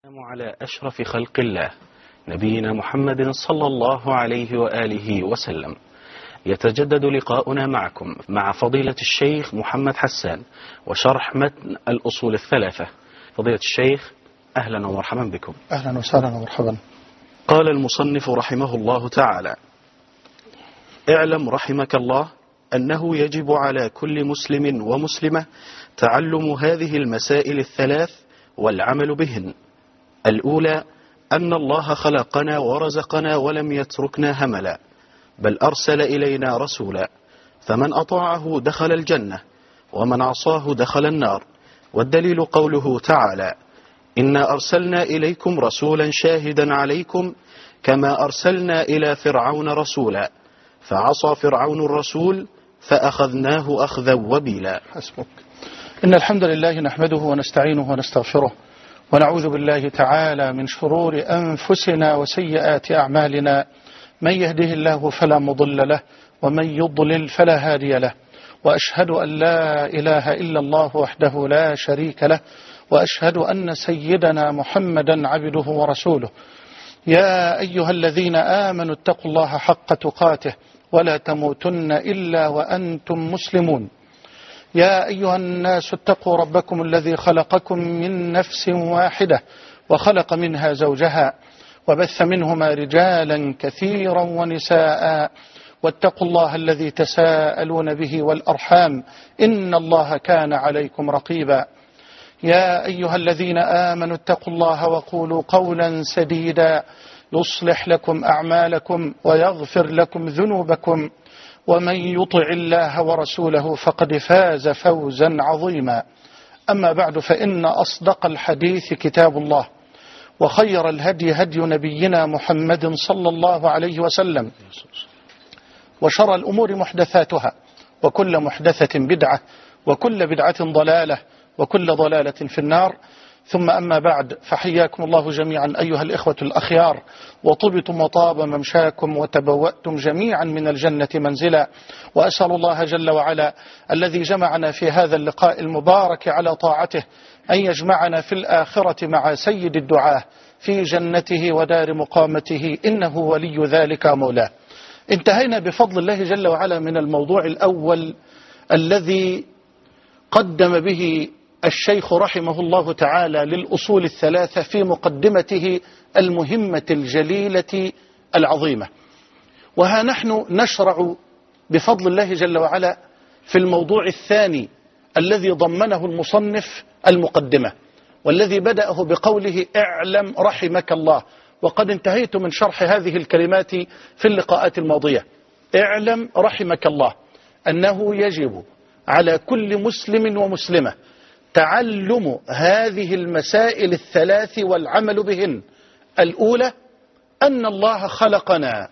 على أشرف خلق الله نبينا محمد صلى الله عليه وآله وسلم. يتجدد لقاؤنا معكم مع فضيلة الشيخ محمد حسان وشرح متن الأصول الثلاثة. فضيلة الشيخ أهلا ومرحبا بكم. أهلا وسهلا ومرحبا. قال المصنف رحمه الله تعالى: اعلم رحمك الله أنه يجب على كل مسلم ومسلمة تعلم هذه المسائل الثلاث والعمل بهن. الأولى أن الله خلقنا ورزقنا ولم يتركنا هملا، بل أرسل إلينا رسولا، فمن أطاعه دخل الجنة ومن عصاه دخل النار. والدليل قوله تعالى: إنا أرسلنا إليكم رسولا شاهدا عليكم كما أرسلنا إلى فرعون رسولا فعصى فرعون الرسول فأخذناه أخذا وبيلا. حسبك. إن الحمد لله نحمده ونستعينه ونستغفره ونعوذ بالله تعالى من شرور أنفسنا وسيئات أعمالنا، من يهده الله فلا مضل له ومن يضلل فلا هادي له، وأشهد أن لا إله إلا الله وحده لا شريك له، وأشهد أن سيدنا محمدا عبده ورسوله. يا أيها الذين آمنوا اتقوا الله حق تقاته ولا تموتن إلا وأنتم مسلمون. يا أيها الناس اتقوا ربكم الذي خلقكم من نفس واحدة وخلق منها زوجها وبث منهما رجالا كثيرا ونساء، واتقوا الله الذي تساءلون به والأرحام إن الله كان عليكم رقيبا. يا أيها الذين آمنوا اتقوا الله وقولوا قولا سديدا يصلح لكم أعمالكم ويغفر لكم ذنوبكم، ومن يطع الله ورسوله فقد فاز فوزا عظيما. أما بعد، فإن أصدق الحديث كتاب الله، وخير الهدي هدي نبينا محمد صلى الله عليه وسلم، وشر الأمور محدثاتها، وكل محدثة بدعة، وكل بدعة ضلالة، وكل ضلالة في النار. ثم أما بعد، فحياكم الله جميعا أيها الإخوة الأخيار، وطبتم وطاب ممشاكم وتبوأتم جميعا من الجنة منزلا. وأسأل الله جل وعلا الذي جمعنا في هذا اللقاء المبارك على طاعته أن يجمعنا في الآخرة مع سيد الدعاة في جنته ودار مقامته، إنه ولي ذلك مولاه. انتهينا بفضل الله جل وعلا من الموضوع الأول الذي قدم به الشيخ رحمه الله تعالى للأصول الثلاثة في مقدمته المهمة الجليلة العظيمة. وها نحن نشرع بفضل الله جل وعلا في الموضوع الثاني الذي ضمنه المصنف المقدمة، والذي بدأه بقوله: اعلم رحمك الله. وقد انتهيت من شرح هذه الكلمات في اللقاءات الماضية. اعلم رحمك الله أنه يجب على كل مسلم ومسلمة تعلم هذه المسائل الثلاث والعمل بهن. الأولى أن الله خلقنا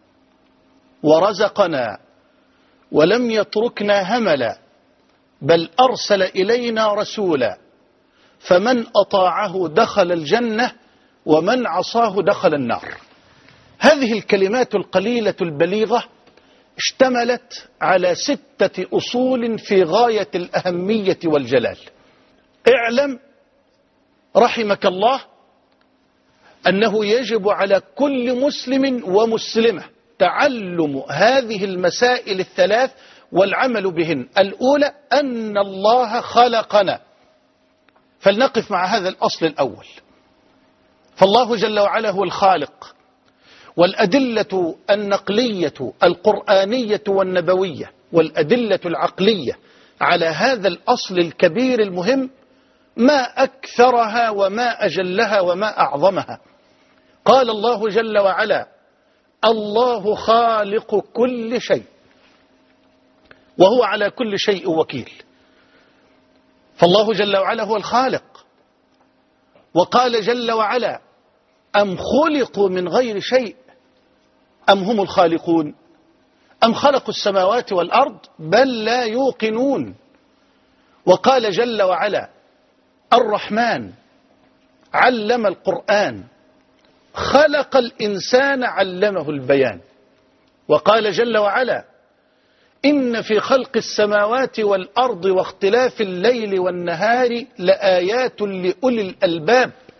ورزقنا ولم يتركنا هملا، بل أرسل إلينا رسولا، فمن أطاعه دخل الجنة ومن عصاه دخل النار. هذه الكلمات القليلة البليغة اشتملت على 6 أصول في غاية الأهمية والجلال. اعلم رحمك الله أنه يجب على كل مسلم ومسلمة تعلم هذه المسائل الثلاث والعمل بهن. الأولى أن الله خلقنا، فلنقف مع هذا الأصل الأول. فالله جل وعلا هو الخالق، والأدلة النقلية القرآنية والنبوية والأدلة العقلية على هذا الأصل الكبير المهم ما أكثرها وما أجلها وما أعظمها. قال الله جل وعلا: الله خالق كل شيء وهو على كل شيء وكيل. فالله جل وعلا هو الخالق. وقال جل وعلا: أم خلقوا من غير شيء أم هم الخالقون أم خلقوا السماوات والأرض بل لا يوقنون. وقال جل وعلا: الرحمن علم القرآن خلق الإنسان علمه البيان. وقال جل وعلا: إن في خلق السماوات والأرض واختلاف الليل والنهار لآيات لأولي الألباب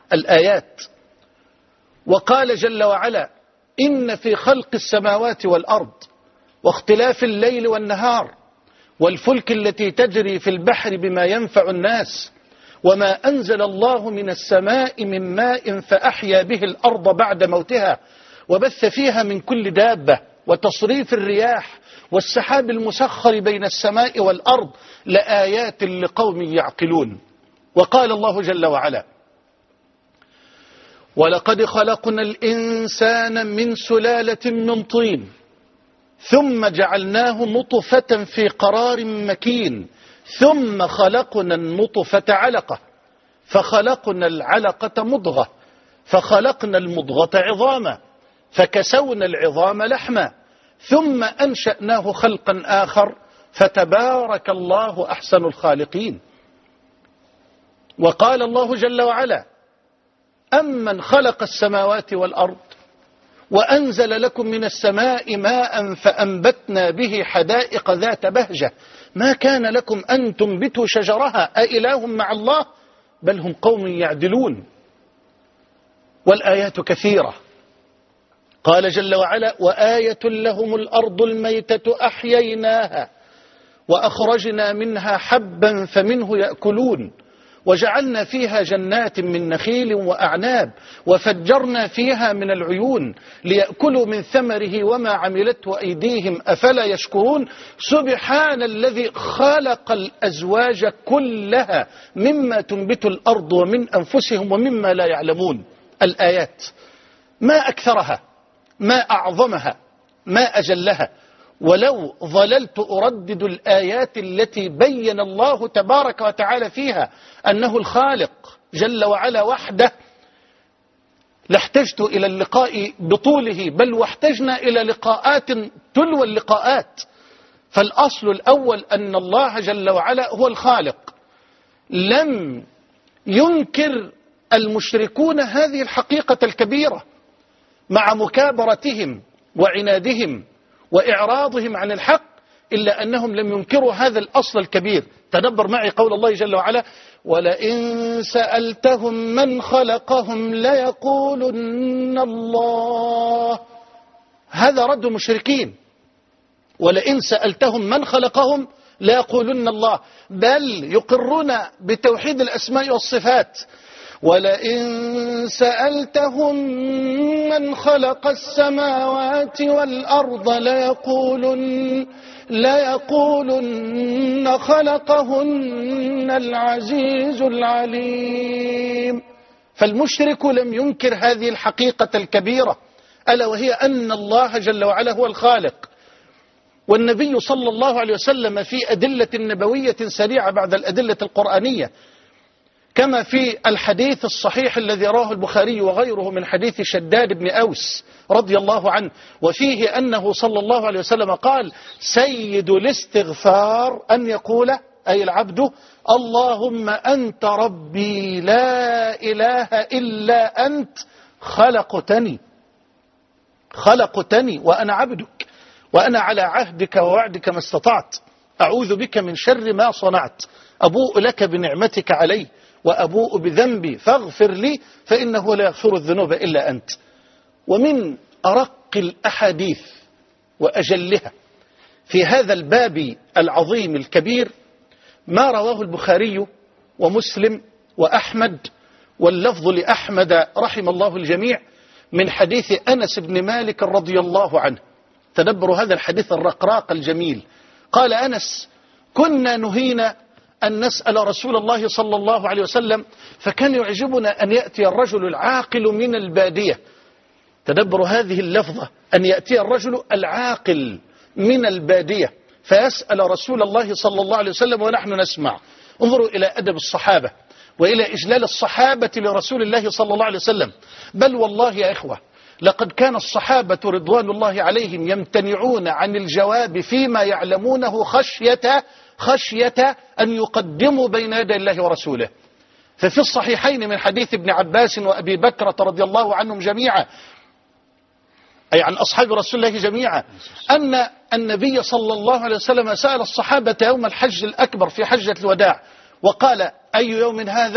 الآيات. وقال جل وعلا: إن في خلق السماوات والأرض واختلاف الليل والنهار والفلك التي تجري في البحر بما ينفع الناس وما أنزل الله من السماء من ماء فأحيا به الأرض بعد موتها وبث فيها من كل دابة وتصريف الرياح والسحاب المسخر بين السماء والأرض لآيات لقوم يعقلون. وقال الله جل وعلا: ولقد خلقنا الإنسان من سلالة من طين ثم جعلناه نطفة في قرار مكين ثم خلقنا النطفة علقة فخلقنا العلقة مضغة فخلقنا المضغة عظاما فكسونا العظام لحما ثم أنشأناه خلقا آخر فتبارك الله أحسن الخالقين. وقال الله جل وعلا: أمن خلق السماوات والأرض وأنزل لكم من السماء ماء فأنبتنا به حدائق ذات بهجة ما كان لكم أن تنبتوا شجرها أإله مع الله بل هم قوم يعدلون. والآيات كثيرة. قال جل وعلا: وآية لهم الأرض الميتة أحييناها وأخرجنا منها حبا فمنه يأكلون وجعلنا فيها جنات من نخيل وأعناب وفجرنا فيها من العيون ليأكلوا من ثمره وما عملته أيديهم أفلا يشكرون سبحان الذي خلق الأزواج كلها مما تنبت الأرض ومن أنفسهم ومما لا يعلمون. الآيات ما أكثرها ما أعظمها ما أجلها. ولو ظللت أردد الآيات التي بين الله تبارك وتعالى فيها أنه الخالق جل وعلا وحده لاحتجت إلى اللقاء بطوله بل واحتجنا إلى لقاءات تلو اللقاءات. فالأصل الأول أن الله جل وعلا هو الخالق. لم ينكر المشركون هذه الحقيقة الكبيرة مع مكابرتهم وعنادهم وإعراضهم عن الحق إلا أنهم لم ينكروا هذا الأصل الكبير. تدبر معي قول الله جل وعلا: ولئن سألتهم من خلقهم ليقولن الله. هذا رد المشركين. ولئن سألتهم من خلقهم ليقولن الله، بل يقرون بتوحيد الأسماء والصفات. ولئن سألتهم من خلق السماوات والأرض ليقولن خلقهن العزيز العليم. فالمشرك لم ينكر هذه الحقيقة الكبيرة ألا وهي أن الله جل وعلا هو الخالق. والنبي صلى الله عليه وسلم في أدلة نبوية سريعة بعد الأدلة القرآنية كما في الحديث الصحيح الذي رواه البخاري وغيره من حديث شداد بن أوس رضي الله عنه وفيه أنه صلى الله عليه وسلم قال: سيد الاستغفار أن يقول أي العبد: اللهم أنت ربي لا إله إلا أنت خلقتني وأنا عبدك وأنا على عهدك ووعدك ما استطعت أعوذ بك من شر ما صنعت أبوء لك بنعمتك علي وأبوء بذنبي فاغفر لي فإنه لا يغفر الذنوب إلا أنت. ومن أرق الأحاديث وأجلها في هذا الباب العظيم الكبير ما رواه البخاري ومسلم وأحمد واللفظ لأحمد رحم الله الجميع من حديث أنس بن مالك رضي الله عنه. تدبروا هذا الحديث الرقراق الجميل. قال أنس: كنا نهينا أن نسأل رسول الله صلى الله عليه وسلم فكان يعجبنا أن يأتي الرجل العاقل من البادية. تدبروا هذه اللفظة، أن يأتي الرجل العاقل من البادية فيسأل رسول الله صلى الله عليه وسلم ونحن نسمع. انظروا إلى أدب الصحابة وإلى إجلال الصحابة لرسول الله صلى الله عليه وسلم. بل والله يا إخوة لقد كان الصحابة رضوان الله عليهم يمتنعون عن الجواب فيما يعلمونه خشية أن يقدموا بين يدي الله ورسوله. ففي الصحيحين من حديث ابن عباس وأبي بكرة رضي الله عنهم جميعا أي عن أصحاب رسول الله جميعا أن النبي صلى الله عليه وسلم سأل الصحابة يوم الحج الأكبر في حجة الوداع وقال: أي يوم هذا؟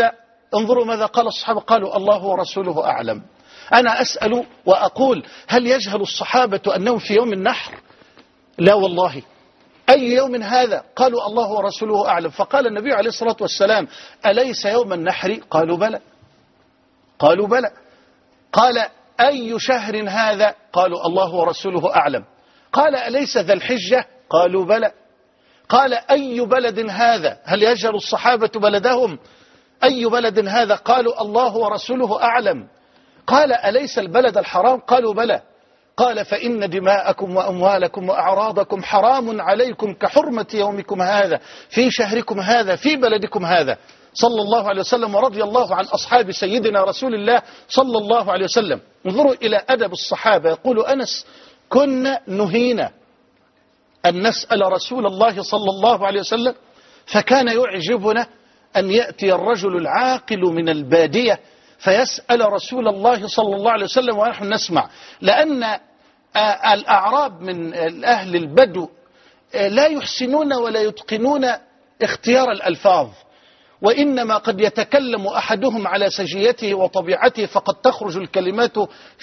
انظروا ماذا قال الصحابة، قالوا الله ورسوله أعلم. أنا أسأل وأقول هل يجهل الصحابة أنهم في يوم النحر؟ لا والله. أي يوم هذا؟ قالوا الله ورسوله أعلم. فقال النبي عليه الصلاة والسلام أليس يوم النحر؟ قالوا بلى. قالوا بلى. قال أي شهر هذا؟ قالوا الله ورسوله أعلم. قال أليس ذا الحجة؟ قالوا بلى. قال أي بلد هذا؟ هل يجهل الصحابة بلدهم؟ أي بلد هذا؟ قالوا الله ورسوله أعلم. قال أليس البلد الحرام؟ قالوا بلى. قال فإن دماءكم وأموالكم وأعراضكم حرام عليكم كحرمة يومكم هذا في شهركم هذا في بلدكم هذا، صلى الله عليه وسلم. ورضي الله عن أصحاب سيدنا رسول الله صلى الله عليه وسلم. انظروا إلى أدب الصحابة. يقول أنس كنا نهينا أن نسأل رسول الله صلى الله عليه وسلم، فكان يعجبنا أن يأتي الرجل العاقل من البادية فيسأل رسول الله صلى الله عليه وسلم ونحن نسمع. لأن الأعراب من أهل البدو لا يحسنون ولا يتقنون اختيار الألفاظ، وإنما قد يتكلم أحدهم على سجيته وطبيعته فقد تخرج الكلمات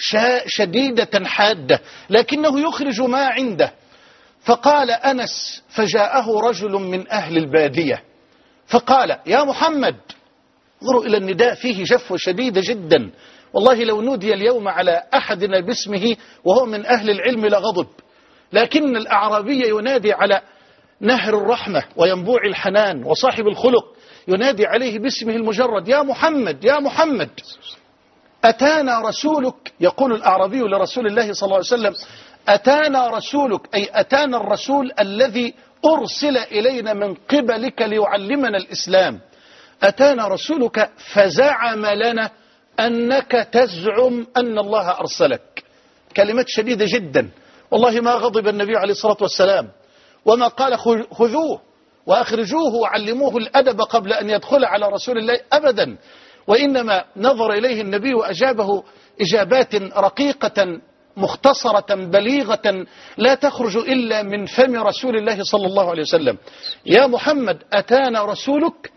شديدة حادة، لكنه يخرج ما عنده. فقال أنس فجاءه رجل من أهل البادية فقال يا محمد. انظروا إلى النداء فيه جفوة شديدة جدا. والله لو نودي اليوم على أحدنا باسمه وهو من أهل العلم لغضب، لكن الأعرابي ينادي على نهر الرحمة وينبوع الحنان وصاحب الخلق، ينادي عليه باسمه المجرد يا محمد يا محمد. أتانا رسولك، يقول الأعرابي لرسول الله صلى الله عليه وسلم أتانا رسولك، أي أتانا الرسول الذي أرسل إلينا من قبلك ليعلمنا الإسلام. أتانا رسولك فزعم لنا أنك تزعم أن الله أرسلك. كلمات شديدة جدا. والله ما غضب النبي عليه الصلاة والسلام وما قال خذوه وأخرجوه وعلموه الأدب قبل أن يدخل على رسول الله أبدا، وإنما نظر إليه النبي وأجابه إجابات رقيقة مختصرة بليغة لا تخرج إلا من فم رسول الله صلى الله عليه وسلم. يا محمد أتانا رسولك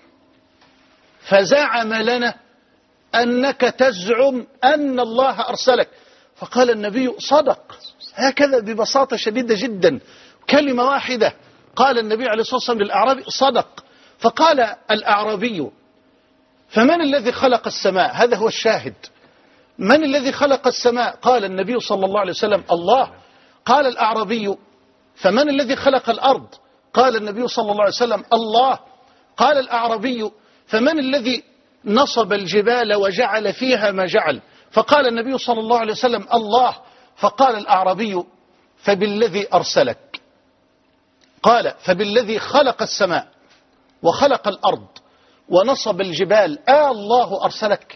فزعم لنا أنك تزعم أن الله أرسلك. فقال النبي صدق، هكذا ببساطة شديدة جدا، كلمة واحدة. قال النبي عليه الصلاة والسلام للأعرابي صدق. فقال الأعرابي فمن الذي خلق السماء؟ هذا هو الشاهد. من الذي خلق السماء؟ قال النبي صلى الله عليه وسلم الله. قال الأعرابي فمن الذي خلق الأرض؟ قال النبي صلى الله عليه وسلم الله. قال الأعرابي فمن الذي نصب الجبال وجعل فيها ما جعل؟ فقال النبي صلى الله عليه وسلم الله. فقال الأعرابي فبالذي أرسلك. قال فبالذي خلق السماء وخلق الأرض ونصب الجبال الله أرسلك؟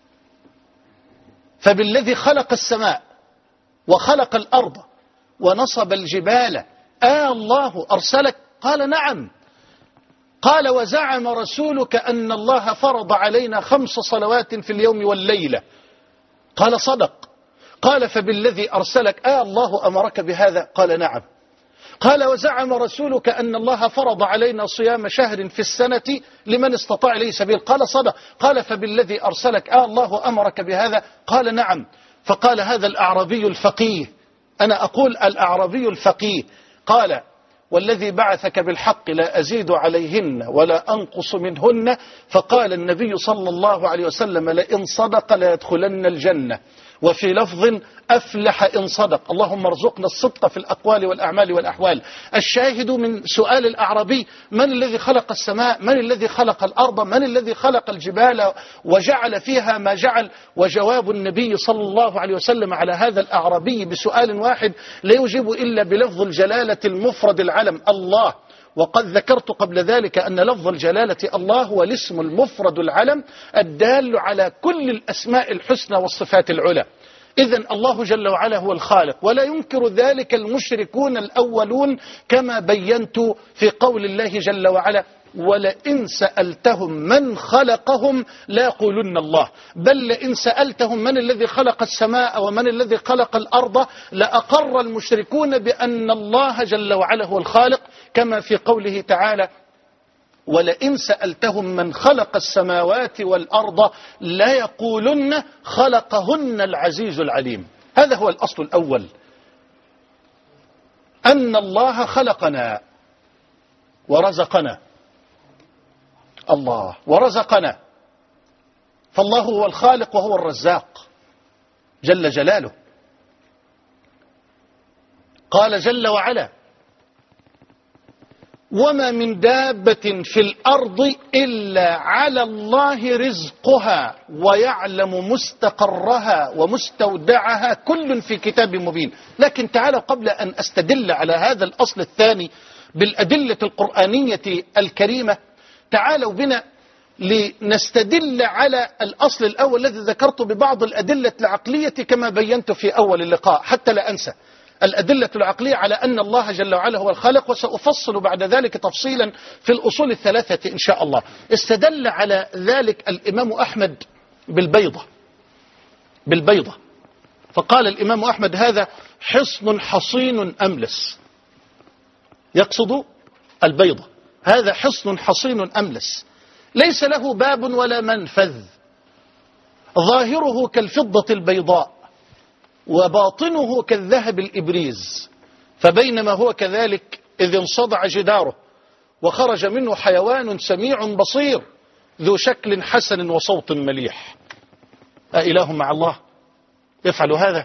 فبالذي خلق السماء وخلق الأرض ونصب الجبال الله أرسلك؟ قال نعم. قال وزعم رسولك أن الله فرض علينا 5 صلوات في اليوم والليلة؟ قال صدق. قال فبالذي أرسلك الله أمرك بهذا؟ قال نعم. قال وزعم رسولك أن الله فرض علينا صيام شهر في السنة لمن استطاع إليه سبيل؟ قال صدق. قال فبالذي أرسلك الله أمرك بهذا؟ قال نعم. فقال هذا الأعرابي الفقيه، أنا أقول الأعرابي الفقيه، قال والذي بعثك بالحق لا أزيد عليهن ولا أنقص منهن. فقال النبي صلى الله عليه وسلم لئن صدق ليدخلن الجنة، وفي لفظ أفلح إن صدق. اللهم ارزقنا الصدق في الأقوال والأعمال والأحوال. الشاهد من سؤال الأعرابي من الذي خلق السماء؟ من الذي خلق الأرض؟ من الذي خلق الجبال وجعل فيها ما جعل؟ وجواب النبي صلى الله عليه وسلم على هذا الأعرابي بسؤال واحد لا يجيب إلا بلفظ الجلالة المفرد العلم الله. وقد ذكرت قبل ذلك أن لفظ الجلالة الله هو الاسم المفرد العلم الدال على كل الأسماء الحسنى والصفات العلى. إذن الله جل وعلا هو الخالق، ولا ينكر ذلك المشركون الأولون كما بينت في قول الله جل وعلا ولئن سألتهم من خلقهم لا يقولن الله. بل لئن سألتهم من الذي خلق السماء ومن الذي خلق الأرض لأقر المشركون بأن الله جل وعلا هو الخالق، كما في قوله تعالى ولئن سألتهم من خلق السماوات والأرض ليقولن خلقهن العزيز العليم. هذا هو الأصل الأول، أن الله خلقنا ورزقنا، الله ورزقنا، فالله هو الخالق وهو الرزاق جل جلاله. قال جل وعلا: وما من دابة في الأرض إلا على الله رزقها ويعلم مستقرها ومستودعها كل في كتاب مبين. لكن تعالوا قبل أن أستدل على هذا الأصل الثاني بالأدلة القرآنية الكريمة، تعالوا بنا لنستدل على الأصل الأول الذي ذكرته ببعض الأدلة العقلية كما بينت في أول اللقاء حتى لا أنسى. الأدلة العقلية على أن الله جل وعلا هو الخالق، وسأفصل بعد ذلك تفصيلا في الأصول الثلاثة إن شاء الله. استدل على ذلك الإمام أحمد بالبيضة، فقال الإمام أحمد: هذا حصن حصين أملس، يقصد البيضة، هذا حصن حصين أملس ليس له باب ولا منفذ، ظاهره كالفضة البيضاء وباطنه كالذهب الإبريز، فبينما هو كذلك إذ انصدع جداره وخرج منه حيوان سميع بصير ذو شكل حسن وصوت مليح. أإله مع الله يفعل هذا؟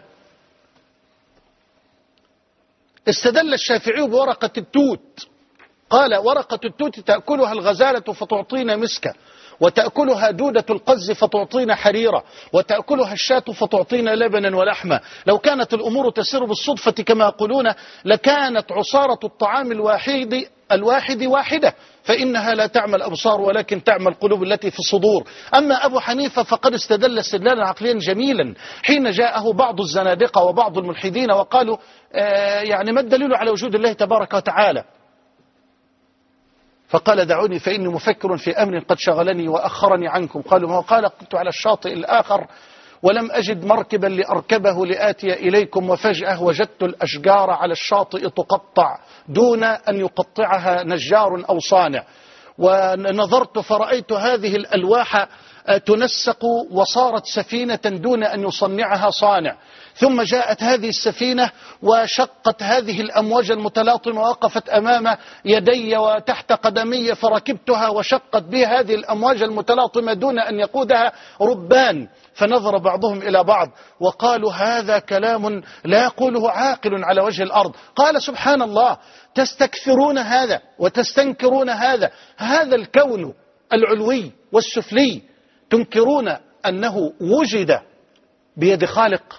استدل الشافعي بورقة التوت، قال: ورقة التوت تأكلها الغزالة فتعطينا مسكا، وتأكلها دودة القز فتعطينا حريرة، وتأكلها الشاة فتعطينا لبنا ولحما. لو كانت الأمور تسير بالصدفة كما يقولون لكانت عصارة الطعام الواحد واحدة، فإنها لا تعمى الأبصار ولكن تعمى القلوب التي في الصدور. أما أبو حنيفة فقد استدل استدلالا عقليا جميلا حين جاءه بعض الزنادقة وبعض الملحدين وقالوا: يعني ما الدليل على وجود الله تبارك وتعالى؟ فقال: دعوني فإني مفكر في أمر قد شغلني وأخرني عنكم. قالوا: ما قال؟ كنت على الشاطئ الآخر ولم أجد مركبا لأركبه لآتي إليكم، وفجأة وجدت الأشجار على الشاطئ تقطع دون أن يقطعها نجار أو صانع، ونظرت فرأيت هذه الألواح تنسق وصارت سفينة دون أن يصنعها صانع، ثم جاءت هذه السفينة وشقت هذه الأمواج المتلاطمة ووقفت أمام يدي وتحت قدمي فركبتها وشقت بها هذه الأمواج المتلاطمة دون أن يقودها ربان. فنظر بعضهم إلى بعض وقالوا: هذا كلام لا يقوله عاقل على وجه الأرض. قال: سبحان الله، تستكثرون هذا وتستنكرون هذا، هذا الكون العلوي والسفلي تنكرون أنه وجد بيد خالق،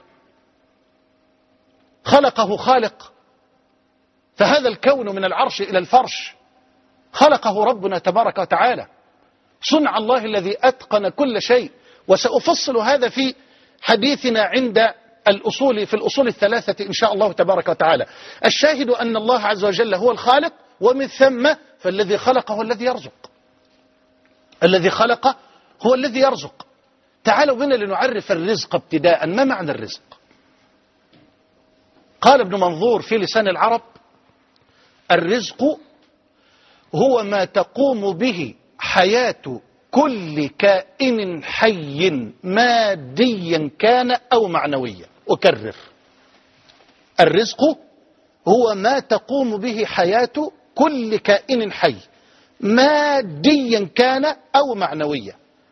خلقه خالق. فهذا الكون من العرش إلى الفرش خلقه ربنا تبارك وتعالى، صنع الله الذي أتقن كل شيء. وسأفصل هذا في حديثنا عند في الأصول الثلاثة إن شاء الله تبارك وتعالى. الشاهد أن الله عز وجل هو الخالق، ومن ثم فالذي خلق هو الذي يرزق، الذي خلق هو الذي يرزق. تعالوا بنا لنعرف الرزق ابتداء. ما معنى الرزق؟ قال ابن منظور في لسان العرب: الرزق هو ما تقوم به حياة كل كائن حي ماديا كان أو معنويا. أكرر: الرزق هو ما تقوم به حياة كل كائن حي ماديا كان أو معنويا.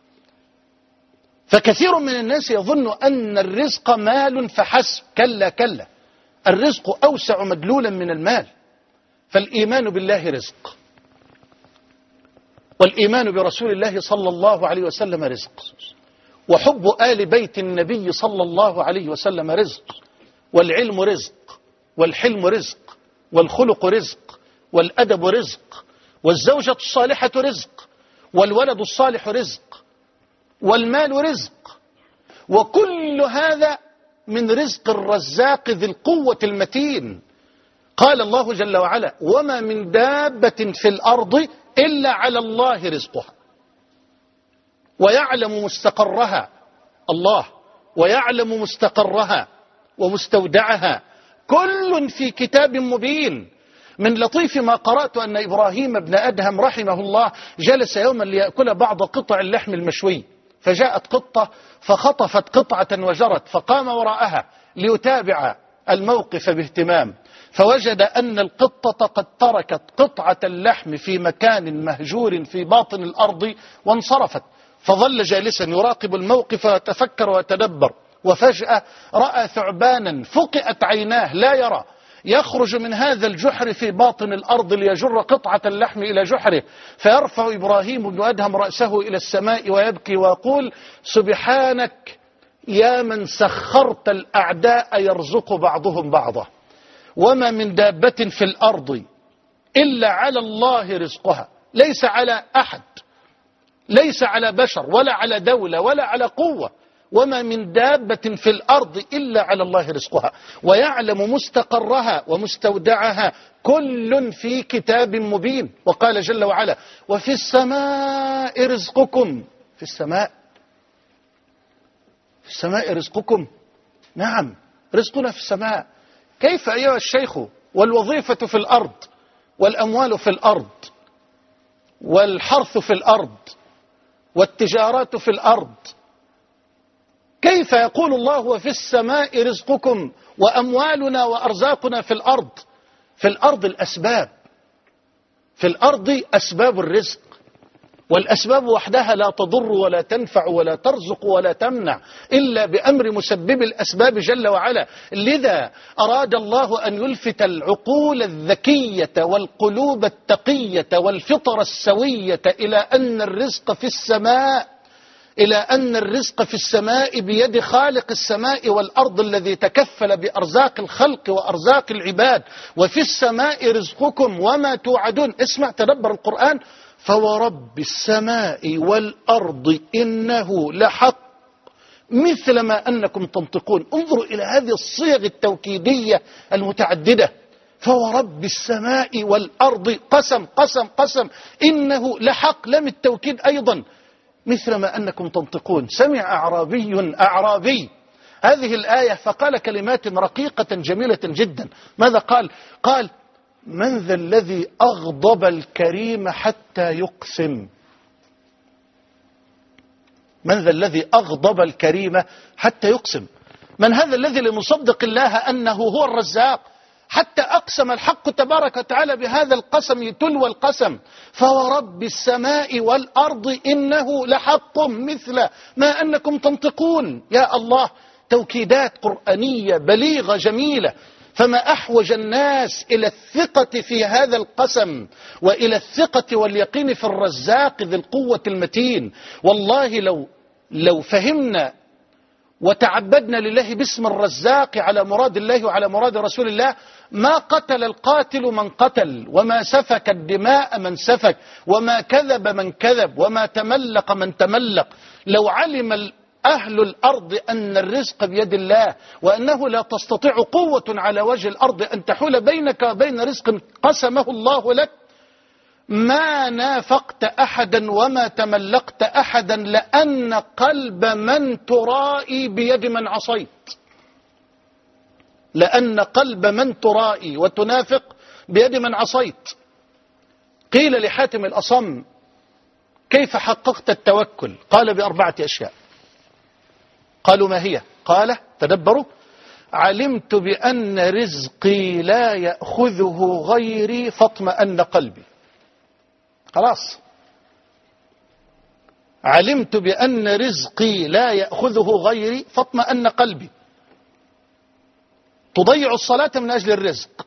فكثير من الناس يظن أن الرزق مال فحسب. كلا كلا، الرزق أوسع مدلولا من المال. فالإيمان بالله رزق، والإيمان برسول الله صلى الله عليه وسلم رزق، وحب آل بيت النبي صلى الله عليه وسلم رزق، والعلم رزق، والحلم رزق، والخلق رزق، والأدب رزق، والزوجة الصالحة رزق، والولد الصالح رزق، والمال رزق. وكل هذا من رزق الرزاق ذي القوة المتين. قال الله جل وعلا: وما من دابة في الأرض إلا على الله رزقها ويعلم مستقرها، الله، ويعلم مستقرها ومستودعها كل في كتاب مبين. من لطيف ما قرأت أن إبراهيم بن أدهم رحمه الله جلس يوما ليأكل بعض قطع اللحم المشوي، فجاءت قطة فخطفت قطعة وجرت، فقام وراءها ليتابع الموقف باهتمام، فوجد أن القطة قد تركت قطعة اللحم في مكان مهجور في باطن الأرض وانصرفت، فظل جالسا يراقب الموقف ويتفكر ويتدبر، وفجأة رأى ثعبانا فقئت عيناه لا يرى يخرج من هذا الجحر في باطن الأرض ليجر قطعة اللحم إلى جحره، فيرفع إبراهيم بن أدهم رأسه إلى السماء ويبكي ويقول: سبحانك يا من سخرت الأعداء يرزق بعضهم بعضا، وما من دابة في الأرض إلا على الله رزقها، ليس على أحد، ليس على بشر ولا على دولة ولا على قوة، وما من دابة في الأرض إلا على الله رزقها، ويعلم مستقرها ومستودعها كل في كتاب مبين. وقال جل وعلا: وفي السماء رزقكم. في السماء، في السماء رزقكم، نعم رزقنا في السماء. كيف أيها الشيخ والوظيفة في الأرض والأموال في الأرض والحرث في الأرض والتجارات في الأرض، كيف يقول الله وفي السماء رزقكم وأموالنا وأرزاقنا في الأرض؟ في الأرض الأسباب، في الأرض أسباب الرزق، والأسباب وحدها لا تضر ولا تنفع ولا ترزق ولا تمنع إلا بأمر مسبب الأسباب جل وعلا. لذا أراد الله أن يلفت العقول الذكية والقلوب التقية والفطر السوية إلى أن الرزق في السماء، إلى أن الرزق في السماء بيد خالق السماء والأرض الذي تكفل بأرزاق الخلق وأرزاق العباد. وفي السماء رزقكم وما توعدون. اسمع، تدبر القرآن: فورب السماء والأرض إنه لحق مثل ما أنكم تنطقون. انظروا إلى هذه الصيغ التوكيدية المتعددة: فورب السماء والأرض، قسم قسم قسم، إنه لحق، لم التوكيد أيضا، مثل ما أنكم تنطقون. سمع أعرابي هذه الآية فقال كلمات رقيقة جميلة جدا. ماذا قال؟ قال: من ذا الذي أغضب الكريم حتى يقسم؟ من ذا الذي أغضب الكريم حتى يقسم؟ من هذا الذي لمصدق الله أنه هو الرزاق حتى أقسم الحق تبارك وتعالى بهذا القسم تلو القسم: فورب السماء والأرض إنه لحق مثل ما أنكم تنطقون. يا الله، توكيدات قرآنية بليغة جميلة. فما أحوج الناس إلى الثقة في هذا القسم وإلى الثقة واليقين في الرزاق ذي القوة المتين. والله لو فهمنا وتعبدنا لله باسم الرزاق على مراد الله وعلى مراد رسول الله، ما قتل القاتل من قتل، وما سفك الدماء من سفك، وما كذب من كذب، وما تملق من تملق. لو علم أهل الأرض أن الرزق بيد الله، وأنه لا تستطيع قوة على وجه الأرض أن تحول بينك وبين رزق قسمه الله لك، ما نافقت أحدا وما تملقت أحدا، لأن قلب من ترائي بيد من عصيت. لأن قلب من ترائي وتنافق بيد من عصيت. قيل لحاتم الأصم: كيف حققت التوكل؟ قال: ب4 أشياء. قالوا: ما هي؟ قال: تدبروا: علمت بأن رزقي لا يأخذه غيري فاطمأن قلبي. خلاص، علمت بأن رزقي لا يأخذه غيري فاطمأن قلبي. تضيع الصلاة من أجل الرزق،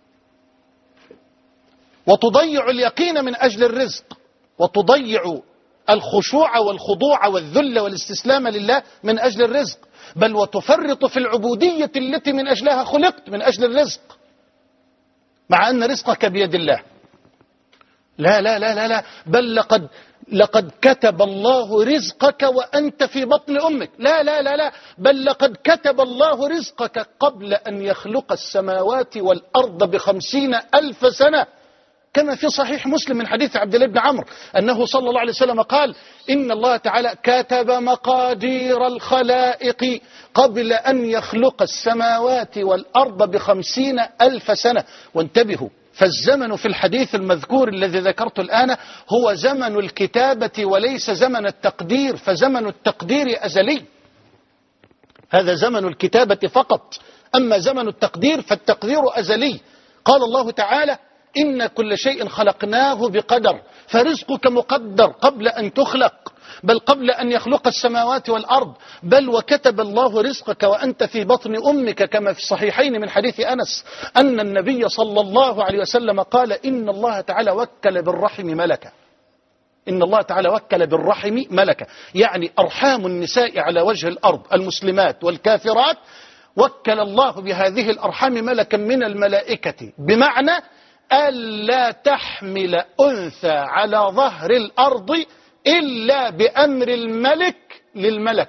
وتضيع اليقين من أجل الرزق، وتضيع الخشوع والخضوع والذل والاستسلام لله من أجل الرزق، بل وتفرط في العبودية التي من أجلها خلقت من أجل الرزق، مع أن رزقك بيد الله. لا لا لا لا لا، بل لقد كتب الله رزقك وأنت في بطن أمك. لا لا لا لا، بل لقد كتب الله رزقك قبل أن يخلق السماوات والأرض ب50,000 سنة، كما في صحيح مسلم من حديث عبد الله بن عمرو أنه صلى الله عليه وسلم قال: إن الله تعالى كتب مقادير الخلائق قبل أن يخلق السماوات والأرض ب50,000 سنة. وانتبهوا، فالزمن في الحديث المذكور الذي ذكرت الآن هو زمن الكتابة وليس زمن التقدير، فزمن التقدير أزلي، هذا زمن الكتابة فقط، أما زمن التقدير فالتقدير أزلي. قال الله تعالى: إن كل شيء خلقناه بقدر، فرزقك مقدر قبل أن تخلق، بل قبل أن يخلق السماوات والأرض، بل وكتب الله رزقك وأنت في بطن أمك، كما في الصحيحين من حديث أنس أن النبي صلى الله عليه وسلم قال: إن الله تعالى وكل بالرحم ملكا. إن الله تعالى وكل بالرحم ملكا، يعني أرحام النساء على وجه الأرض المسلمات والكافرات وكل الله بهذه الأرحام ملكا من الملائكة، بمعنى ألا تحمل أنثى على ظهر الأرض إلا بأمر الملك للملك.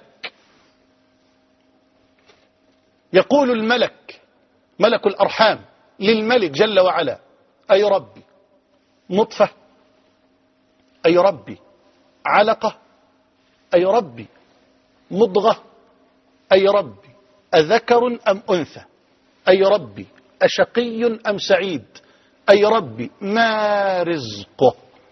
يقول الملك ملك الأرحام للملك جل وعلا: أي ربي نطفة، أي ربي علقة، أي ربي مضغة، أي ربي أذكر أم أنثى، أي ربي أشقي أم سعيد، أي ربي ما رزقه،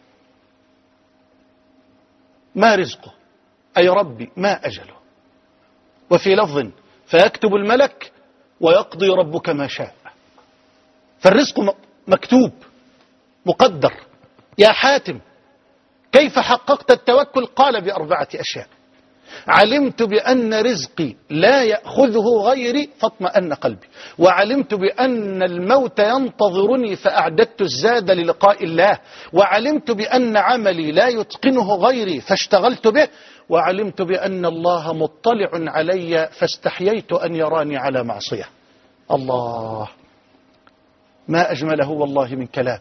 ما رزقه، أي ربي ما أجله. وفي لفظ: فيكتب الملك ويقضي ربك ما شاء. فالرزق مكتوب مقدر. يا حاتم كيف حققت التوكل؟ قال: بأربعة أشياء: علمت بأن رزقي لا يأخذه غيري فاطمأن قلبي، وعلمت بأن الموت ينتظرني فأعددت الزاد للقاء الله، وعلمت بأن عملي لا يتقنه غيري فاشتغلت به، وعلمت بأن الله مطلع علي فاستحييت أن يراني على معصية. الله، ما أجمله والله من كلام.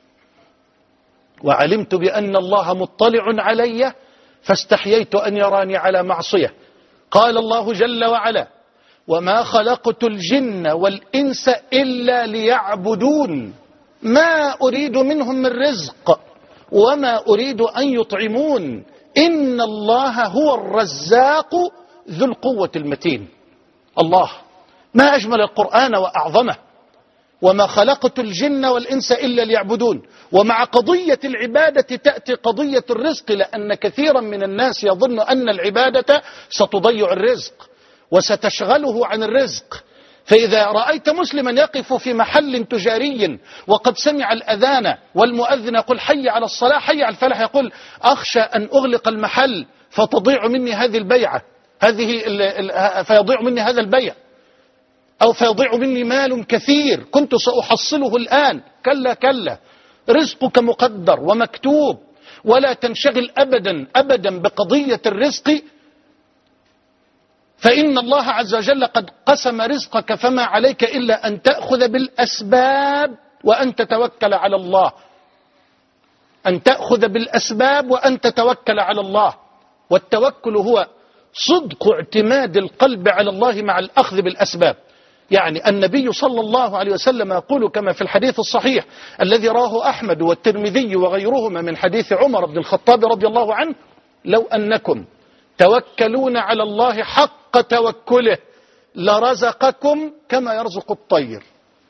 وعلمت بأن الله مطلع علي فاستحييت أن يراني على معصية. قال الله جل وعلا: وما خلقت الجن والإنس إلا ليعبدون ما أريد منهم من رزق وما أريد أن يطعمون إن الله هو الرزاق ذو القوة المتين. الله، ما أجمل القرآن وأعظمه. وما خلقت الجن والإنس إلا ليعبدون. ومع قضية العبادة تأتي قضية الرزق، لأن كثيرا من الناس يظن أن العبادة ستضيع الرزق وستشغله عن الرزق. فإذا رأيت مسلما يقف في محل تجاري وقد سمع الأذان والمؤذن يقول: حي على الصلاة، حي على الفلاح، يقول: أخشى أن أغلق المحل فتضيع مني هذه البيعة، فيضيع مني هذا البيع، أو فيضيع مني مال كثير كنت سأحصله الآن. كلا كلا، رزقك مقدر ومكتوب، ولا تنشغل أبدا أبدا بقضية الرزق، فإن الله عز وجل قد قسم رزقك، فما عليك إلا أن تأخذ بالأسباب وأن تتوكل على الله. أن تأخذ بالأسباب وأن تتوكل على الله. والتوكل هو صدق اعتماد القلب على الله مع الأخذ بالأسباب. يعني النبي صلى الله عليه وسلم يقول كما في الحديث الصحيح الذي راه أحمد والترمذي وغيرهما من حديث عمر بن الخطاب رضي الله عنه: لو أنكم توكلون على الله حق توكله لرزقكم كما يرزق الطير.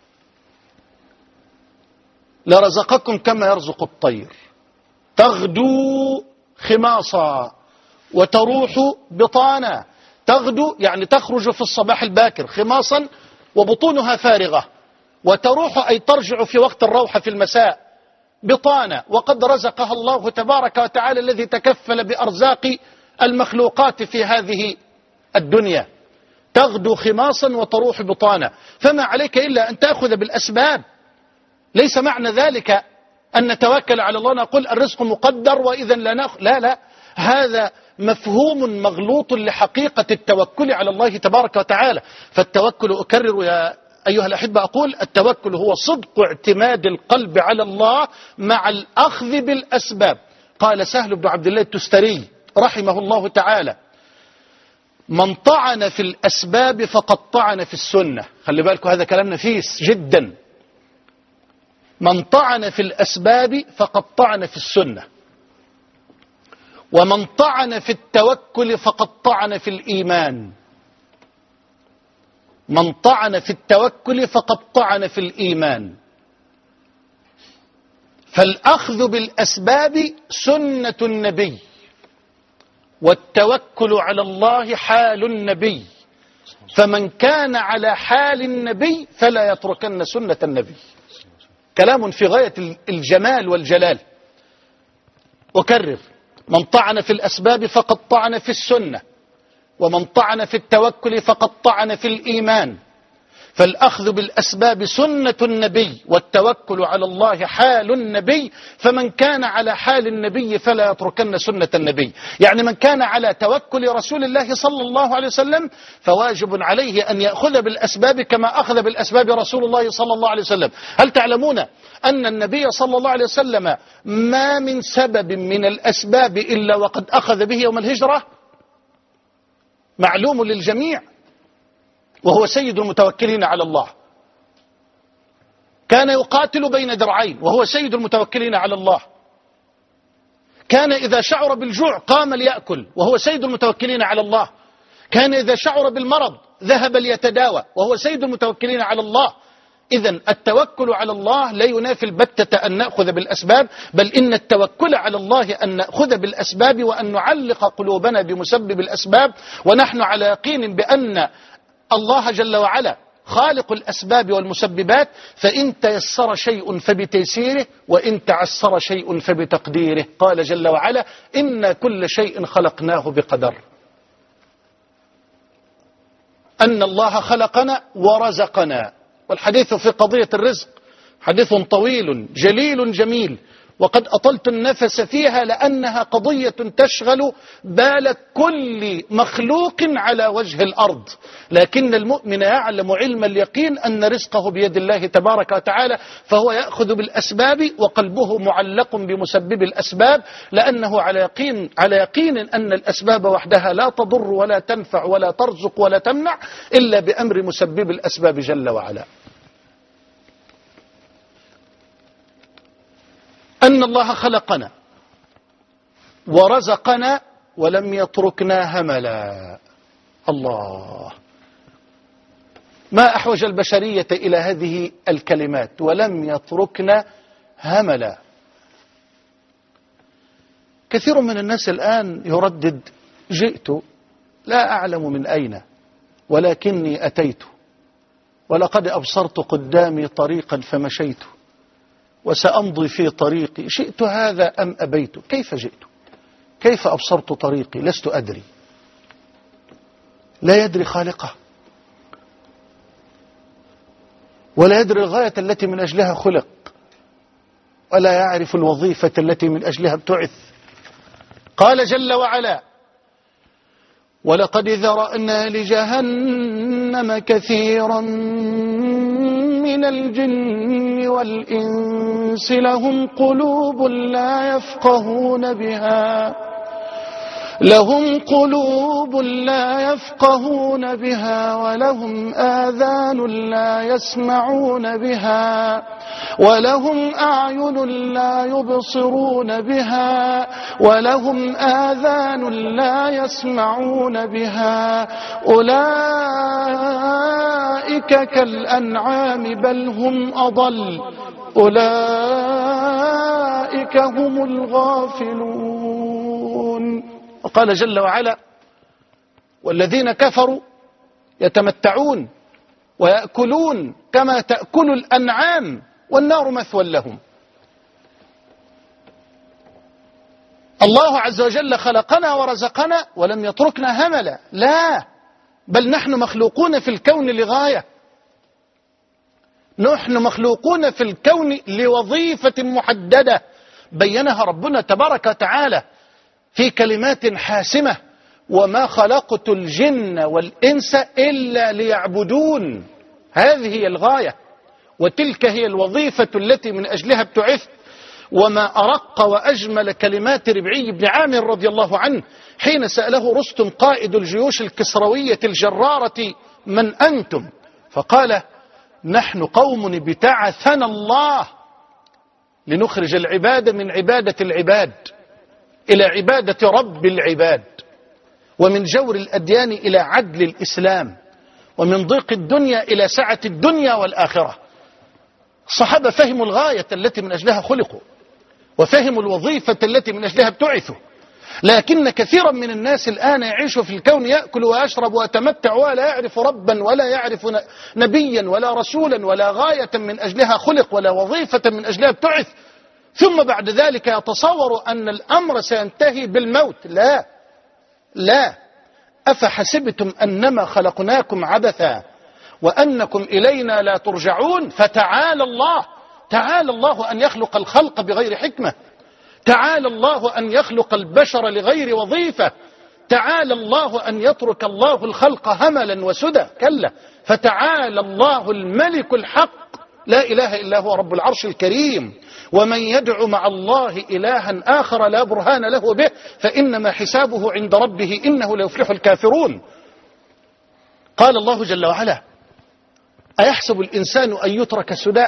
لرزقكم كما يرزق الطير، تغدو خماصا وتروح بطانا. تغدو يعني تخرج في الصباح الباكر خماصا وبطونها فارغة، وتروح أي ترجع في وقت الروح في المساء بطانا، وقد رزقها الله تبارك وتعالى الذي تكفل بأرزاق المخلوقات في هذه الدنيا. تغدو خماصا وتروح بطانا، فما عليك إلا أن تأخذ بالأسباب. ليس معنى ذلك أن نتوكل على الله نقول الرزق مقدر وإذا لا نأخذ، لا لا، هذا مفهوم مغلوط لحقيقة التوكل على الله تبارك وتعالى. فالتوكل، أكرر يا أيها الأحبة أقول، التوكل هو صدق اعتماد القلب على الله مع الأخذ بالأسباب. قال سهل بن عبد الله التستري رحمه الله تعالى: من طعن في الأسباب فقد طعن في السنة. خلي بالكم هذا كلام نفيس جدا. من طعن في الأسباب فقد طعن في السنة، ومن طعن في التوكل فقد طعن في الإيمان. من طعن في التوكل فقد طعن في الإيمان. فالأخذ بالأسباب سنة النبي، والتوكل على الله حال النبي، فمن كان على حال النبي فلا يتركن سنة النبي. كلام في غاية الجمال والجلال. أكرر: من طعن في الأسباب فقد طعن في السنة، ومن طعن في التوكل فقد طعن في الإيمان. فالأخذ بالأسباب سنة النبي، والتوكل على الله حال النبي، فمن كان على حال النبي فلا يتركن سنة النبي. يعني من كان على توكل رسول الله صلى الله عليه وسلم فواجب عليه أن يأخذ بالأسباب كما أخذ بالأسباب رسول الله صلى الله عليه وسلم. هل تعلمون أن النبي صلى الله عليه وسلم ما من سبب من الأسباب إلا وقد أخذ به يوم الهجرة؟ معلوم للجميع، وهو سيد المتوكلين على الله. كان يقاتل بين درعين وهو سيد المتوكلين على الله. كان إذا شعر بالجوع قام ليأكل وهو سيد المتوكلين على الله. كان إذا شعر بالمرض ذهب ليتداوى وهو سيد المتوكلين على الله. إذن التوكل على الله لا ينافي البتة أن نأخذ بالأسباب، بل إن التوكل على الله أن نأخذ بالأسباب وأن نعلق قلوبنا بمسبب الأسباب، ونحن على يقين بأن الله جل وعلا خالق الأسباب والمسببات، فإن تيسر شيء فبتيسيره، وإن تعسر شيء فبتقديره. قال جل وعلا: إن كل شيء خلقناه بقدر. أن الله خلقنا ورزقنا. والحديث في قضية الرزق حديث طويل جليل جميل، وقد أطلت النفس فيها لأنها قضية تشغل بال كل مخلوق على وجه الأرض. لكن المؤمن يعلم علم اليقين أن رزقه بيد الله تبارك وتعالى، فهو يأخذ بالأسباب وقلبه معلق بمسبب الأسباب، لأنه على يقين أن الأسباب وحدها لا تضر ولا تنفع ولا ترزق ولا تمنع إلا بأمر مسبب الأسباب جل وعلا. أن الله خلقنا ورزقنا ولم يتركنا هملا. الله، ما أحوج البشرية إلى هذه الكلمات: ولم يتركنا هملا. كثير من الناس الآن يردد: جئت لا أعلم من أين ولكني أتيت، ولقد أبصرت قدامي طريقا فمشيت، وسأمضي في طريقي، شئت هذا أم أبيت. كيف جئت؟ كيف أبصرت طريقي؟ لست أدري. لا يدري خالقه، ولا يدري الغاية التي من أجلها خلق، ولا يعرف الوظيفة التي من أجلها ابتعث. قال جل وعلا: ولقد ذرأنا لجهنم كثيرا من الجن والإنس لهم قلوب لا يفقهون بها ولهم آذان لا يسمعون بها ولهم أعين لا يبصرون بها ولهم آذان لا يسمعون بها أولئك كالأنعام بل هم أضل أولئك هم الغافلون. وقال جل وعلا: والذين كفروا يتمتعون ويأكلون كما تأكل الأنعام والنار مثوى لهم. الله عز وجل خلقنا ورزقنا ولم يتركنا هملا، لا، بل نحن مخلوقون في الكون لغاية، نحن مخلوقون في الكون لوظيفة محددة بينها ربنا تبارك وتعالى في كلمات حاسمة: وما خلقت الجن والإنس إلا ليعبدون. هذه هي الغاية، وتلك هي الوظيفة التي من أجلها ابتعثت. وما أرق وأجمل كلمات ربعي بن عامر رضي الله عنه حين سأله رستم قائد الجيوش الكسروية الجرارة: من أنتم؟ فقال: نحن قوم ابتعثنا الله لنخرج العباد من عبادة العباد إلى عبادة رب العباد، ومن جور الأديان إلى عدل الإسلام، ومن ضيق الدنيا إلى سعة الدنيا والآخرة. الصحابة فهموا الغاية التي من أجلها خلقوا، وفهموا الوظيفة التي من أجلها ابتعثوا. لكن كثيرا من الناس الآن يعيش في الكون، يأكل ويشرب ويتمتع ولا يعرف ربا ولا يعرف نبيا ولا رسولا ولا غاية من أجلها خلق ولا وظيفة من أجلها ابتعث، ثم بعد ذلك يتصور أن الأمر سينتهي بالموت. لا لا، أفحسبتم أنما خلقناكم عبثا وأنكم إلينا لا ترجعون. فتعالى الله، تعالى الله أن يخلق الخلق بغير حكمة، تعالى الله أن يخلق البشر لغير وظيفة، تعالى الله أن يترك الله الخلق هملا وسدى. كلا، فتعالى الله الملك الحق لا إله إلا هو رب العرش الكريم. ومن يدع مع الله إلها آخر لا برهان له به فإنما حسابه عند ربه إنه لا يفلح الكافرون. قال الله جل وعلا: أيحسب الإنسان أن يترك سدى؟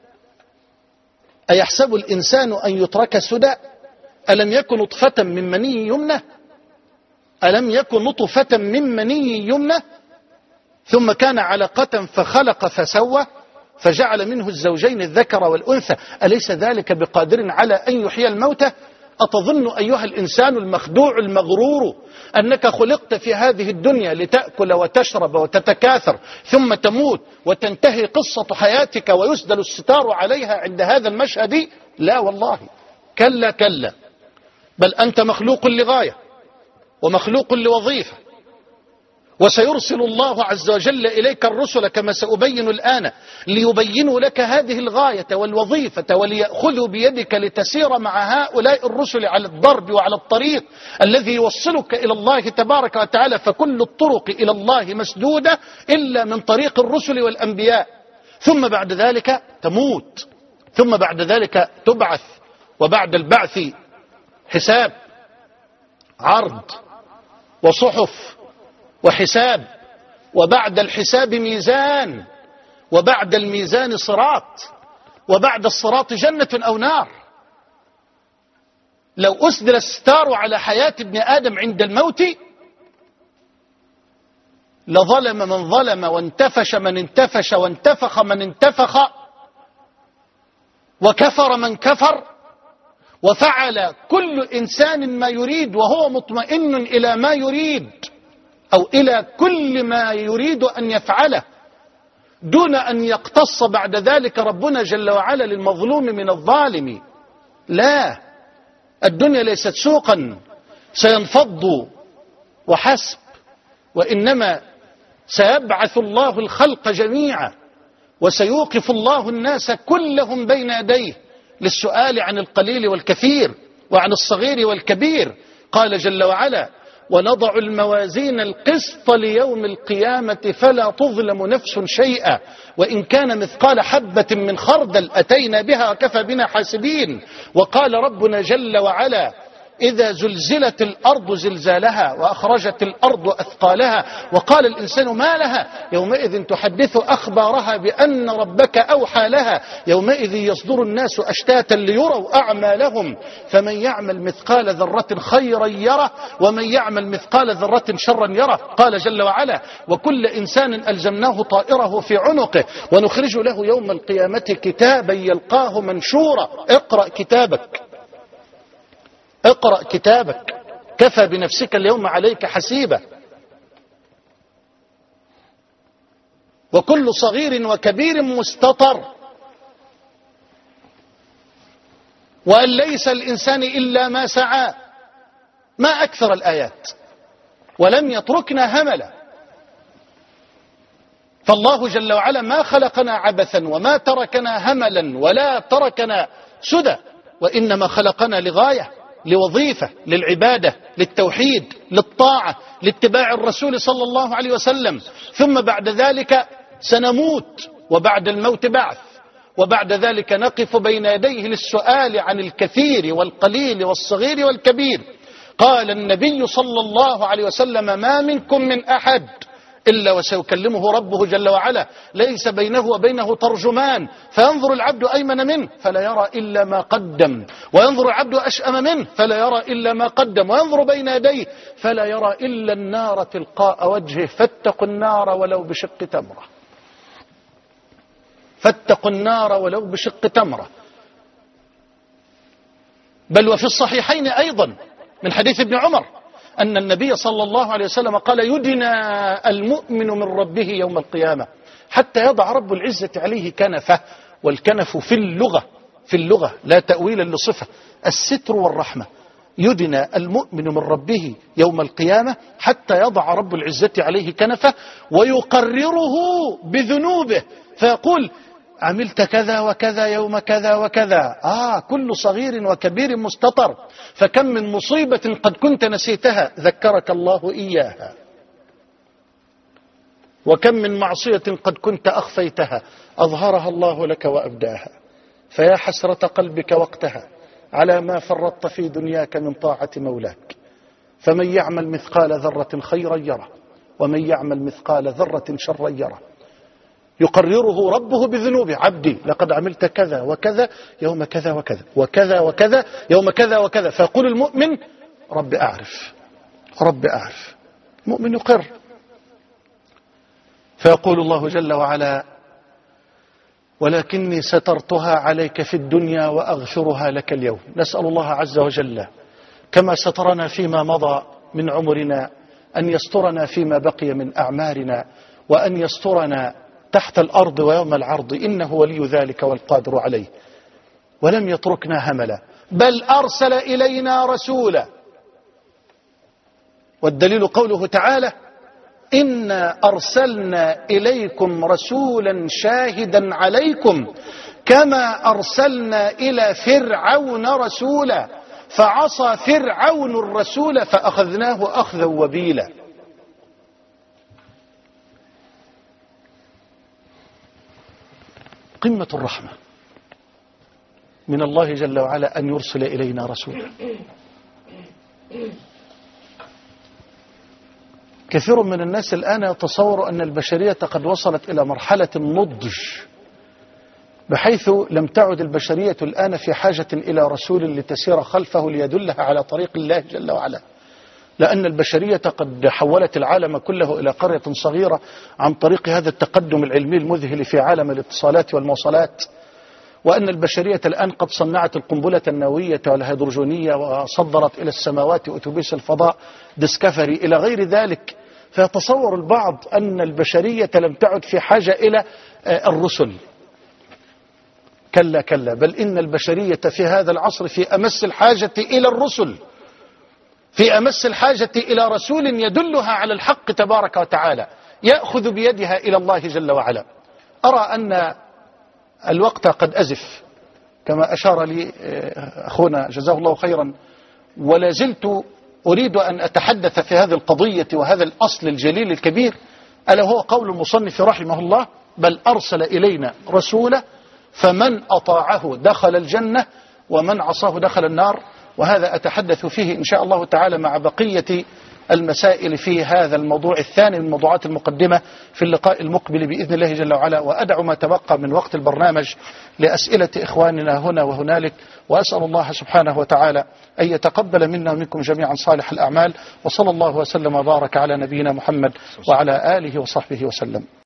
أيحسب الإنسان أن يترك سدى؟ ألم يكن نطفة من مني يمنى؟ ألم يكن نطفة من مني يمنى ثم كان علقة فخلق فسوى فجعل منه الزوجين الذكر والأنثى أليس ذلك بقادر على أن يحيي الموتى؟ أتظن أيها الإنسان المخدوع المغرور أنك خلقت في هذه الدنيا لتأكل وتشرب وتتكاثر ثم تموت وتنتهي قصة حياتك ويسدل الستار عليها عند هذا المشهد؟ لا والله، كلا كلا، بل أنت مخلوق لغاية ومخلوق لوظيفة، وسيرسل الله عز وجل إليك الرسل كما سأبين الآن ليبينوا لك هذه الغاية والوظيفة وليأخذوا بيدك لتسير مع هؤلاء الرسل على الضرب وعلى الطريق الذي يوصلك إلى الله تبارك وتعالى. فكل الطرق إلى الله مسدودة إلا من طريق الرسل والأنبياء. ثم بعد ذلك تموت، ثم بعد ذلك تبعث، وبعد البعث حساب، عرض وصحف وحساب، وبعد الحساب ميزان، وبعد الميزان صراط، وبعد الصراط جنة أو نار. لو أسدل الستار على حياة ابن آدم عند الموت لظلم من ظلم وانتفش من انتفش وانتفخ من انتفخ وكفر من كفر، وفعل كل إنسان ما يريد وهو مطمئن إلى ما يريد أو إلى كل ما يريد أن يفعله دون أن يقتص بعد ذلك ربنا جل وعلا للمظلوم من الظالم. لا، الدنيا ليست سوقا سينفض وحسب، وإنما سيبعث الله الخلق جميعا وسيوقف الله الناس كلهم بين يديه للسؤال عن القليل والكثير وعن الصغير والكبير. قال جل وعلا: ونضع الموازين القسط ليوم القيامة فلا تظلم نفس شيئا وإن كان مثقال حبة من خردل أتينا بها وكفى بنا حاسبين. وقال ربنا جل وعلا: إذا زلزلت الأرض زلزالها وأخرجت الأرض أثقالها وقال الإنسان ما لها يومئذ تحدث أخبارها بأن ربك أوحى لها يومئذ يصدر الناس أشتاتا ليروا أعمالهم فمن يعمل مثقال ذرة خيرا يره ومن يعمل مثقال ذرة شرا يره. قال جل وعلا: وكل إنسان ألزمناه طائره في عنقه ونخرج له يوم القيامة كتابا يلقاه منشورا. اقرأ كتابك، اقرأ كتابك، كفى بنفسك اليوم عليك حسيبا. وكل صغير وكبير مستطر، وأن ليس الإنسان إلا ما سعى. ما أكثر الآيات، ولم يتركنا هملا. فالله جل وعلا ما خلقنا عبثا وما تركنا هملا ولا تركنا سدى، وإنما خلقنا لغاية، لوظيفة، للعبادة، للتوحيد، للطاعة، لاتباع الرسول صلى الله عليه وسلم. ثم بعد ذلك سنموت، وبعد الموت بعث، وبعد ذلك نقف بين يديه للسؤال عن الكثير والقليل والصغير والكبير. قال النبي صلى الله عليه وسلم: ما منكم من أحد إلا وسيكلمه ربه جل وعلا ليس بينه وبينه ترجمان فينظر العبد أيمن منه فلا يرى إلا ما قدم وينظر العبد أشأم منه فلا يرى إلا ما قدم وينظر بين يديه فلا يرى إلا النار تلقاء وجهه فاتقوا النار ولو بشق تمرة. فاتقوا النار ولو بشق تمرة. بل وفي الصحيحين أيضا من حديث ابن عمر أن النبي صلى الله عليه وسلم قال: يدنى المؤمن من ربه يوم القيامة حتى يضع رب العزة عليه كنفه. والكنف في اللغة لا تأويلا لصفة، الستر والرحمة. يدنى المؤمن من ربه يوم القيامة حتى يضع رب العزة عليه كنفه ويقرره بذنوبه، فيقول: عملت كذا وكذا يوم كذا وكذا. كل صغير وكبير مستطر، فكم من مصيبة قد كنت نسيتها ذكرك الله إياها، وكم من معصية قد كنت أخفيتها أظهرها الله لك وأبداها. فيا حسرة قلبك وقتها على ما فرطت في دنياك من طاعة مولاك. فمن يعمل مثقال ذرة خيرا يره، ومن يعمل مثقال ذرة شرا يره. يقرره ربه بذنوبه: عبدي لقد عملت كذا وكذا يوم كذا وكذا وكذا وكذا يوم كذا وكذا. فيقول المؤمن: رب أعرف، رب أعرف. المؤمن يقر. فيقول الله جل وعلا: ولكني سترتها عليك في الدنيا وأغفرها لك اليوم. نسأل الله عز وجل كما سترنا فيما مضى من عمرنا أن يسترنا فيما بقي من أعمارنا، وأن يسترنا تحت الأرض ويوم العرض، إنه ولي ذلك والقادر عليه. ولم يتركنا هملا، بل أرسل إلينا رسولا. والدليل قوله تعالى: إنا أرسلنا إليكم رسولا شاهدا عليكم كما أرسلنا إلى فرعون رسولا فعصى فرعون الرسول فأخذناه أخذا وبيلا. قمة الرحمة من الله جل وعلا أن يرسل إلينا رسولا. كثير من الناس الآن يتصور أن البشرية قد وصلت إلى مرحلة النضج، بحيث لم تعد البشرية الآن في حاجة إلى رسول لتسير خلفه ليدلها على طريق الله جل وعلا، لأن البشرية قد حولت العالم كله إلى قرية صغيرة عن طريق هذا التقدم العلمي المذهل في عالم الاتصالات والمواصلات، وأن البشرية الآن قد صنعت القنبلة النووية والهيدروجينية وصدرت إلى السماوات أتوبيس الفضاء ديسكفري إلى غير ذلك. فيتصور البعض أن البشرية لم تعد في حاجة إلى الرسل. كلا كلا، بل إن البشرية في هذا العصر في أمس الحاجة إلى الرسل، في أمس الحاجة إلى رسول يدلها على الحق تبارك وتعالى، يأخذ بيدها إلى الله جل وعلا. أرى أن الوقت قد أزف كما أشار لي أخونا جزاه الله خيرا، ولا زلت أريد أن أتحدث في هذه القضية وهذا الأصل الجليل الكبير، ألا هو قول المصنف رحمه الله: بل أرسل إلينا رسولا فمن أطاعه دخل الجنة ومن عصاه دخل النار. وهذا أتحدث فيه إن شاء الله تعالى مع بقية المسائل في هذا الموضوع الثاني من موضوعات المقدمة في اللقاء المقبل بإذن الله جل وعلا. وأدع ما تبقى من وقت البرنامج لأسئلة إخواننا هنا وهنالك، وأسأل الله سبحانه وتعالى أن يتقبل منا ومنكم جميعا صالح الأعمال. وصلى الله وسلم وبارك على نبينا محمد وعلى آله وصحبه وسلم.